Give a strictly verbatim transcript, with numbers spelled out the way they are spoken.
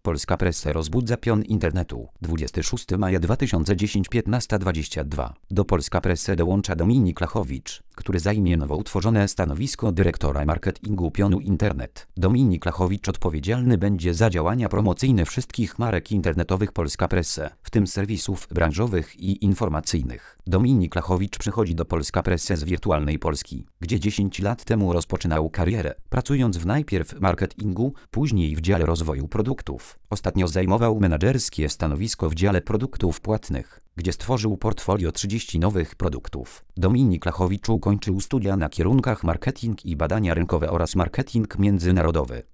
Polska Presse rozbudza pion internetu. dwudziestego szóstego maja dwa tysiące dziesiątego, piętnasta dwadzieścia dwa. Do Polska Presse dołącza Dominik Lachowicz, który zajmie nowo utworzone stanowisko dyrektora marketingu pionu Internet. Dominik Lachowicz odpowiedzialny będzie za działania promocyjne wszystkich marek internetowych Polska Presse, w tym serwisów branżowych i informacyjnych. Dominik Lachowicz przychodzi do Polska Presse z wirtualnej Polski, gdzie dziesięć lat temu rozpoczynał karierę, pracując w najpierw w marketingu, później w dziale rozwoju produktów. Ostatnio zajmował menadżerskie stanowisko w dziale produktów płatnych, gdzie stworzył portfolio trzydziestu nowych produktów. Dominik Lachowicz ukończył studia na kierunkach marketing i badania rynkowe oraz marketing międzynarodowy.